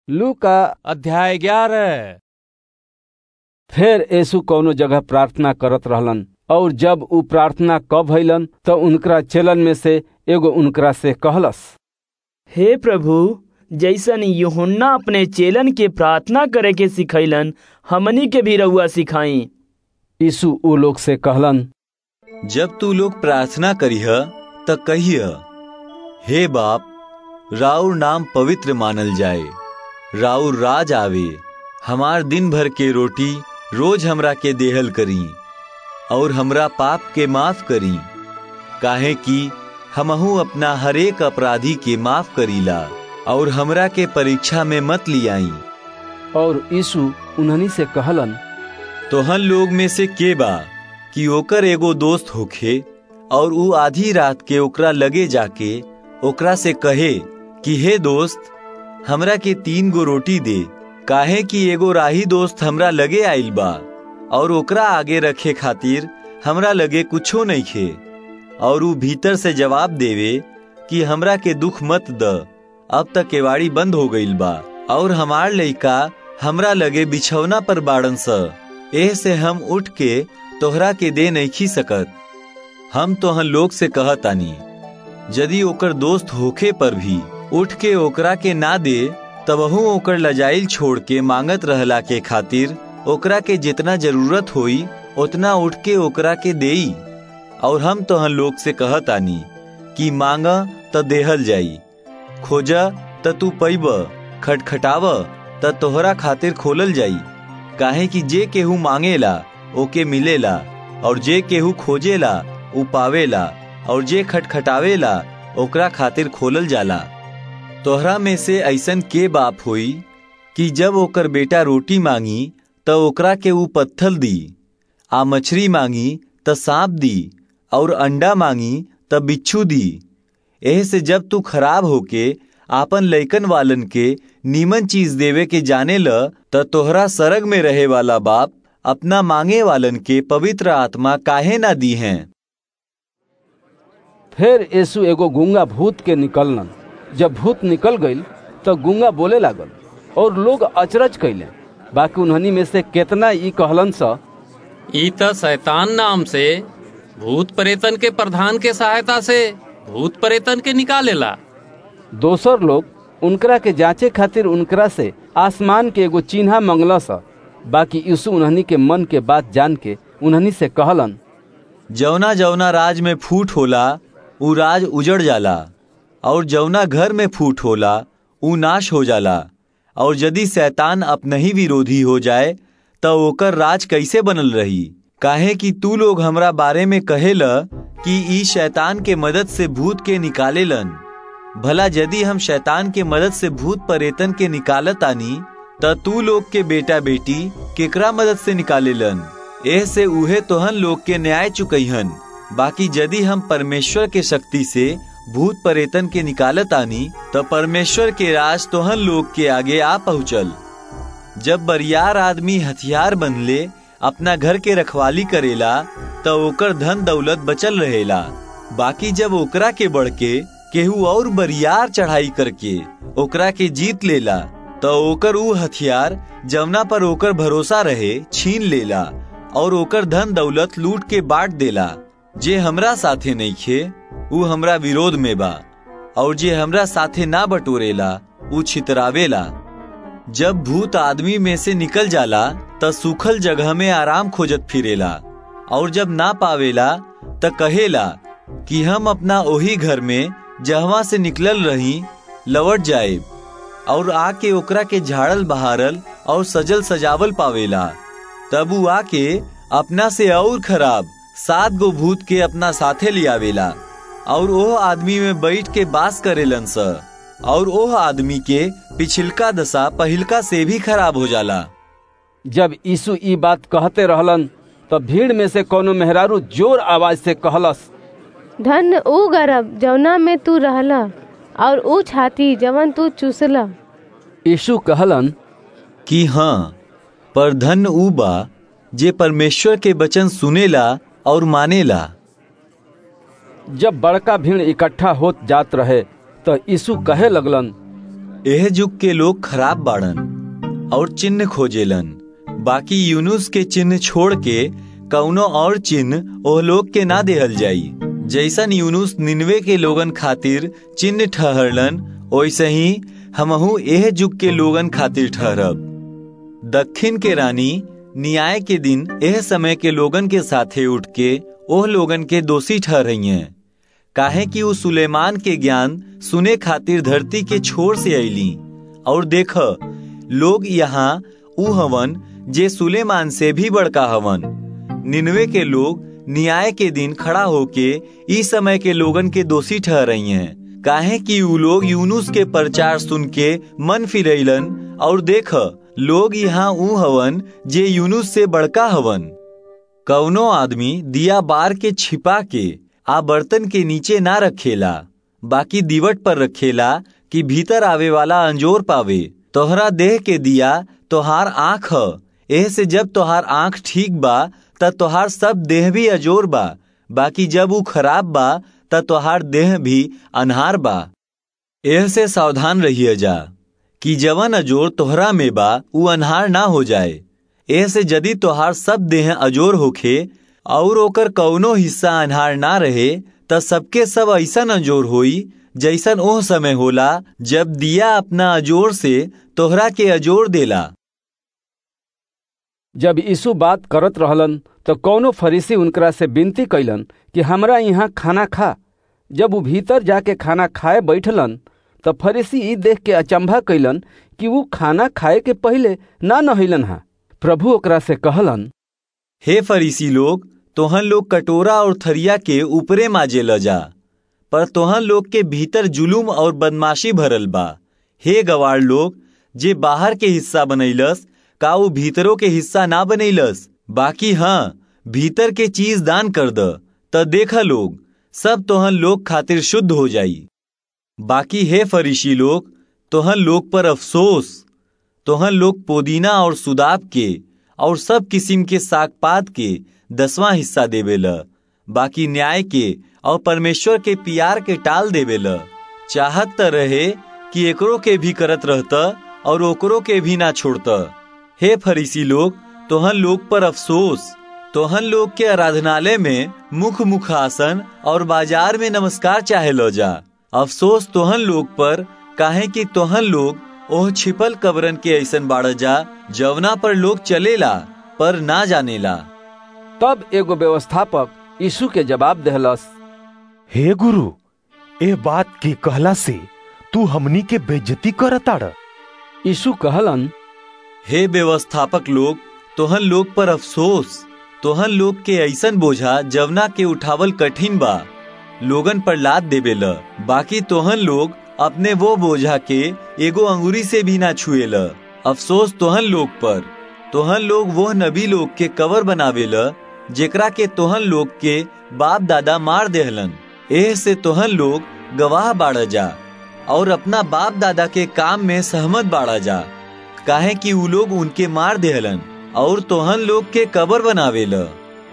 लूका अध्याय 11। फिर यीशु कौनो जगह प्रार्थना करत रहलन, और जब ऊ प्रार्थना कब भइलन तो उनकरा चेलन में से एगो उनकरा से कहलस, हे प्रभु, जैसन यूहन्ना अपने चेलन के प्रार्थना करे के सिखैलन, हमनी के भी रउआ सिखाई। यीशु ऊ लोग से कहलन, जब तू लोग प्रार्थना करिह त कहिह, हे बाप, राउर नाम पवित्र मानल जाए, राउर राज आवे, हमार दिन भर के रोटी रोज हमरा के देहल करी, और हमरा पाप के माफ करी, काहे कि हमहू अपना हरेक अपराधी के माफ करीला, और हमरा के परीक्षा में मत लियाई। और यीशु उन्हनी से कहलन, तोहन लोग में से के बा कि ओकर एगो दोस्त होखे और ऊ आधी रात के ओकरा लगे जाके ओकरा से कहे कि हे दोस्त, हमरा के 3 गो रोटी दे, काहे कि एगो राही दोस्त हमरा लगे आइल बा और ओकरा आगे रखे खातिर हमरा लगे कुछो नहीं खे। और ऊ भीतर से जवाब देवे कि हमरा के दुख मत द, अब तक केवाड़ी बंद हो गईल बा और हमार लइका हमरा लगे बिछौना पर बाड़न स, एह से हम उठ के तोहरा के दे नहीं सकत। हम तोहन लोग से कहतानी, यदि ओकर दोस्त होखे पर भी उठ के ओकरा के ना दे, तबहू ओकर लजाइल छोड़ के मांगत रहला के खातिर ओकरा के जितना जरूरत होई उतना उठ के ओकरा के देई। और हम तोहन लोग से कहतानी कि मांगा त देहल जाई, खोजा त तू पइब, खटखटाव त तोहरा खातिर खोलल जाई। काहे कि जे केहू मांगेला ओके मिलेला, और जे केहू खोजेला ऊ पावेला, और जे खटखटावेला ओकरा खातिर खोलल जाला। तोहरा में से ऐसन के बाप होई कि जब ओकर बेटा रोटी मांगी त ओकरा के ऊ पत्थल दी, आ मछली मांगी त सांप दी, और अंडा मांगी त बिच्छू दी। एह से जब तू खराब होके आपन लइकन वालन के नीमन चीज देवे के जाने ल, त तोहरा सरग में रहे वाला बाप अपना मांगे वालन के पवित्र आत्मा काहे ना दी हैं। फिर यीशु एगो गूंगा भूत के निकललन। जब भूत निकल गईल तो गूंगा बोले लागल, और लोग अचरज कैले। बाकी उन्हनी में से केतना ई कहलन स, ई त शैतान नाम से भूत प्रेतन के प्रधान के सहायता से भूत प्रेतन के निकालेला। दोसर लोग उनकरा के जांचे खातिर उनकरा से आसमान के एगो चिन्हा मंगला स। बाकी यीशु उन्हनी के मन के बात जान के उन्हनी से कहलन, जौना जौना राज में फूट होला ऊ राज उजड़ जाला, और जौना घर में फूट होला ऊ नाश हो जाला। और यदि शैतान अपना ही विरोधी हो जाए तो ओकर राज कैसे बनल रही। काहे कि तू लोग हमरा बारे में कहेला कि ई शैतान के मदद से भूत के निकालेलन। भला यदि हम शैतान के मदद से भूत प्रेतन के निकालत आनी त तू लोग के बेटा बेटी केकरा मदद से निकालेलन। एह से उहे तोहन लोग के न्याय चुकैहन। बाकी यदि हम परमेश्वर के शक्ति से भूत प्रेतन के निकालत आनी तो परमेश्वर के राज तोहन लोग के आगे आ पहुँचल। जब बरियार आदमी हथियार बंधले अपना घर के रखवाली करेला तो ओकर धन दौलत बचल रहेला। बाकी जब ओकरा के बढ़ के केहू और बरियार चढ़ाई करके ओकरा के जीत लेला तो ओकर ऊ हथियार जवना पर ओकर भरोसा रहे छीन लेला, और ओकर धन दौलत लूट के बांट देला। जे हमरा साथे नहीं खे ऊ हमरा विरोध में बा, और जे हमरा साथे ना बटोरेला ऊ छितरावेला। जब भूत आदमी में से निकल जाला त सूखल जगह में आराम खोजत फिरेला, और जब ना पावेला त कहेला कि हम अपना ओही घर में जहवा से निकलल रही लौट जाए, और आके ओकरा के झाड़ल बहारल और सजल सजावल पावेला। तब ऊ आके अपना से और खराब 7 गो भूत के अपना साथे लियावेला, और ओह आदमी में बैठ के बास करेलन स, और ओह आदमी के पिछिलका दशा पहिलका से भी खराब हो जाला। जब यीशु ई बात कहते रहलन तब भीड़ में से कोनो मेहरारू जोर आवाज से कहलस, धन ऊ गर्भ जवना में तू रहला, और ऊ छाती जवन तू चूसला। यीशु कहलन कि हाँ, पर धन ऊ बा जे परमेश्वर के वचन सुनेला और मानेला। जब बड़का भीड़ इकट्ठा होत जात रहे तो यीशु कहे लगलन, एह जुग के लोग खराब बाड़न और चिन्ह खोजेलन, बाकी यूनुस के चिन्ह छोड़ के कौनो और चिन्ह ओह लोग के ना देहल जाई। जैसन यूनुस निनवे के लोगन खातिर चिन्ह ठहरलन, वैसे ही हमहू एह जुग के लोगन खातिर ठहरब। दक्षिण के रानी न्याय के दिन एह समय के लोगन के साथे उठ के ओह लोगन के दोषी ठहरई हैं, काहे कि वो सुलेमान के ज्ञान सुने खातिर धरती के छोर से अइली। और देख, लोग यहाँ ऊ हवन जे सुलेमान से भी बड़का हवन। निनवे के लोग न्याय के दिन खड़ा होके इस समय के लोगन के दोषी ठहरई हैं, काहे कि ऊ लोग यूनुस के प्रचार सुन के मन फिरैलन। और देख, लोग यहाँ ऊ हवन जे यूनुस से बड़का हवन। कौनो आदमी दिया बार के छिपा के आ बर्तन के नीचे ना रखेला, बाकी दीवट पर रखेला कि भीतर आवे वाला अंजोर पावे। तोहरा देह के दिया तोहार आँख ह, एह से जब तोहार आँख ठीक बा त तोहार सब देह भी अजोर बा, बाकी जब ऊ खराब बा त तोहार देह भी अनहार बा। एह से सावधान रहिए जा कि जवन अजोर तोहरा में बा ऊ अनहार ना हो जाए। एह से यदि तोहार सब देह अजोर होखे और ओकर कौनो हिस्सा अनहार ना रहे त सबके सब ऐसन अजोर होई जैसन ओह समय होला जब दिया अपना अजोर से तोहरा के अजोर देला। जब यीशु बात करत रहलन तो कौनो फरीसी उनकरा से विनती कैलन कि हमरा यहाँ खाना खा। जब वो भीतर जाके खाना खाए बैठलन तो फरीसी ई देख के अचंभा कैलन कि वो खाना खाए के पहले ना नहैलन हा। प्रभु ओकरा से कहलन, हे फरीसी लोग, तोहन लोग कटोरा और थरिया के ऊपरे माजे ल जा, पर तोहन लोग के भीतर जुलूम और बदमाशी भरल बा। हे गवार लोग, जे बाहर के हिस्सा बनैलस का वो भीतरों के हिस्सा ना बनैलस। बाकी हाँ, भीतर के चीज दान कर द त देखा लोग सब तोहन लोग खातिर शुद्ध हो जाई। बाकी हे फरीसी लोग, तोहन लोग पर अफसोस, तोहन लोग पुदीना और सुदाब के और सब किस्म के सागपात के 10वां हिस्सा देवेला, बाकी न्याय के और परमेश्वर के प्यार के टाल देवेला। चाहत त रहे कि एकरो के भी करत रहता और ओकरो के भी ना छोड़ता। हे फरीसी लोग, तोहन लोग पर अफसोस, तोहन लोग के आराधनालय में मुख आसन और बाजार में नमस्कार चाहे लो जा। अफसोस तोहन लोग पर, काहे कि तोहन लोग ओह छिपल कब्रन के ऐसन बाड़ जा जवना पर लोग चलेला पर ना जानेला। तब एगो व्यवस्थापक यीशु के जवाब देहलस, हे गुरु, ए बात के कहला से तू हमनी के बेइज्जती करताड़। यीशु कहलन, हे व्यवस्थापक लोग, तोहन लोग पर अफसोस, तोहन लोग के ऐसन बोझा जवना के उठावल कठिन बा लोगन पर लाद देवेला, बाकी तोहन लोग अपने वो बोझा के एगो अंगुरी से भी ना छुएला। अफसोस तोहन लोग पर, तोहन लोग वो नबी लोग के कवर बनावेला जेकरा के तोहन लोग के बाप दादा मार देहलन। एह से तोहन लोग गवाह बाड़ा जा और अपना बाप दादा के काम में सहमत बाड़ा जा, काहे कि ऊ लोग उनके मार देहलन और तोहन लोग के कबर बनावेला।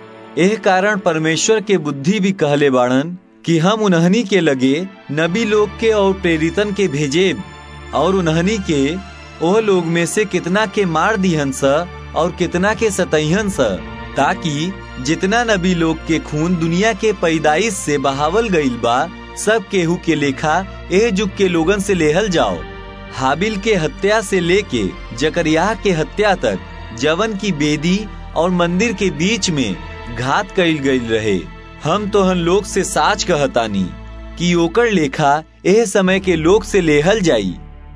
एह कारण परमेश्वर के बुद्धि भी कहले बाड़न कि हम उन्हनी के लगे नबी लोग के और प्रेरितन के भेजेब, और उन्हनी के ओह लोग में से कितना के मार दिहन सा और कितना के सतैहन सा, ताकि जितना नबी लोग के खून दुनिया के पैदाइश से बहावल गईल बा सब केहू के लेखा एह जुग के लोगन से लेहल जाओ। हाबिल के हत्या से लेके जकरिया के हत्या तक जवन की बेदी और मंदिर के बीच में घात कईल गईल रहे। हम तोहन लोग से साच कहतानी कि ओकर लेखा एह समय के लोग से लेहल जाई।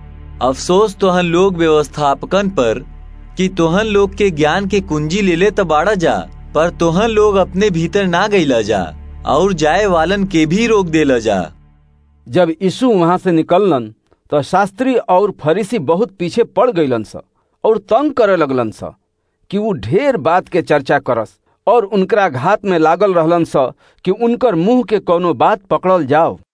अफसोस तोहन लोग व्यवस्थापकन पर कि तोहन लोग के ज्ञान के कुंजी ले ले त बाड़ा जा, पर तोहन लोग अपने भीतर ना गईला जा और जाए वालन के भी रोक देला जा। जब यीशु वहां से निकललन तो शास्त्री और फरीसी बहुत पीछे पड़ गईलन सा और तंग करे लगलन सा कि वो ढेर बात के चर्चा करस, और उनकरा घात में लागल रहलन सा कि उनकर मुंह के कोनो बात पकड़ल जाओ।